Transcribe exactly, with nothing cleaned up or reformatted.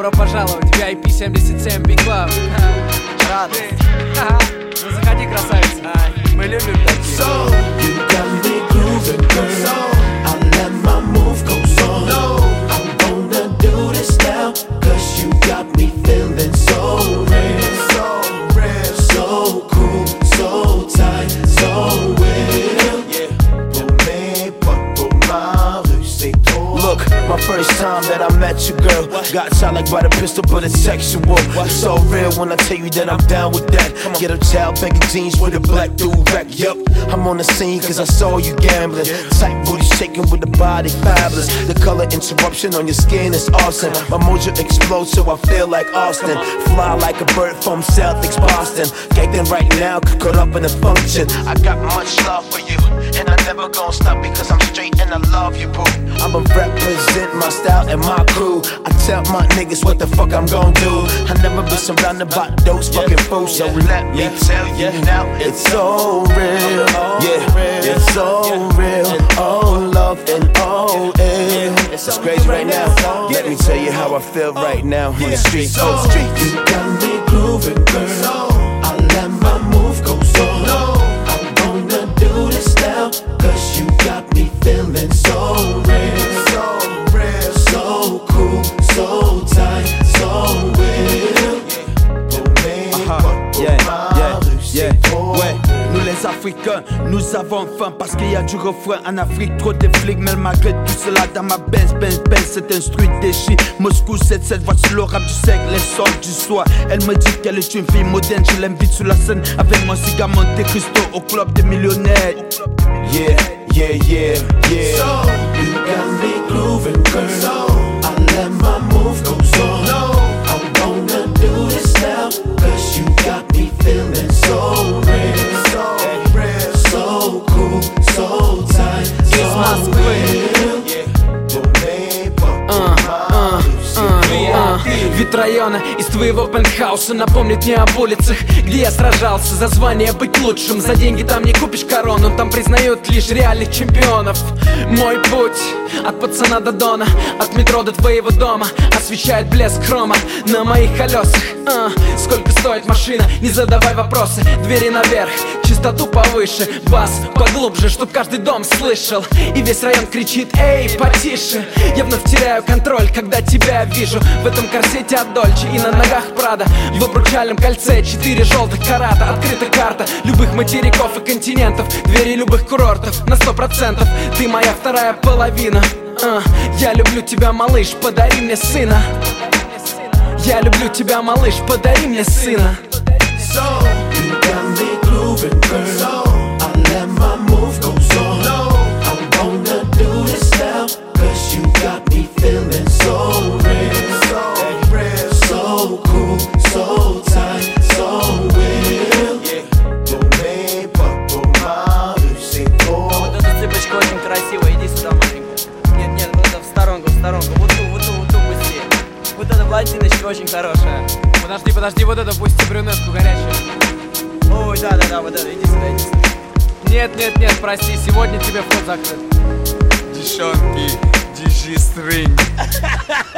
Добро пожаловать в ви ай пи семьдесят семь Big Club. Радость. Ну заходи, красавица. Мы любим такие. So, you got me grooving, girl. I let my move go on. I wanna do this now, cause you got me feeling so real. So real, so cool, so tight, so real. Yeah, pour mes potes, pour ma rue, c'est trop. Look, my first time that I met you, girl, got shot like by the pistol, but it's sexual. It's so real when I tell you that I'm down with that. Get a child, baggy jeans with a black do-rag. Yup, I'm on the scene cause I saw you gambling. Tight booty shaking with the body fabulous. The color interruption on your skin is awesome. My mojo explodes so I feel like Austin. Fly like a bird from Celtics, Boston. Gagging right now, caught up in a function. I got much love for you, and I never gonna stop because I'm straight and I love you, boo. I'ma represent my style and my crew. I tell my niggas what the fuck I'm gon' do. I never been surrounded by those fucking fools, so let me tell you now, it's so real. Yeah, it's so real. Oh, love and oh, yeah. It's crazy right now. Let me tell you how I feel right now on the streets. So, you got me grooving, girl. I let my move go on. I wanna do this now, cause you got me feeling so real. So real, so cool, so tight, so real. Uh-huh. Yeah, yeah, yeah, ouais. Nous les Africains, nous avons faim parce qu'il y a du refrain en Afrique, trop de flics, mais malgré tout cela dans ma Benz, Benz, Benz, cet instruit déchire. Moscou sept sept, voici le rap du sec, les sols du soir. Elle me dit qu'elle est une fille moderne, je l'invite sur la scène avec mon cigare Monte Cristo au club des millionnaires. Yeah, yeah, yeah, yeah. So, you got me grooving, girl. I let my move go on. I wanna do this now, cause you got me feeling so real. So real, so cool, so tight, so real. Вид района из твоего пентхауса напомнит мне об улицах, где я сражался за звание быть лучшим. За деньги там не купишь корону, там признают лишь реальных чемпионов. Мой путь от пацана до дона, от метро до твоего дома освещает блеск хрома на моих колесах. а, Сколько стоит машина? Не задавай вопросы. Двери наверх, частоту повыше, бас поглубже, чтоб каждый дом слышал. И весь район кричит: эй, потише. Я вновь теряю контроль, когда тебя вижу в этом корсете от Дольче и на ногах Прада. В обручальном кольце четыре желтых карата. Открыта карта любых материков и континентов, двери любых курортов на сто процентов. Ты моя вторая половина. а, Я люблю тебя, малыш, подари мне сына. Я люблю тебя, малыш, подари мне сына. So, you got me grooving, girl. I let my move go on. I wanna do this now, cause you got me feeling so real. So real, so cool, so tight, so real. Вот эта цыпочка очень красивая, иди сюда, маленькая. Нет, нет, вот это в сторонку, в сторонку, вот ту, вот ту, вот ту пусти. Вот эта блондиночка очень хорошая. Подожди, подожди, вот это пусти брюнетку горячую. Ой, да-да-да, вот это, иди сюда, иди сюда. Нет, нет, нет, прости, сегодня тебе вход закрыт. Дешонки, держи стринг.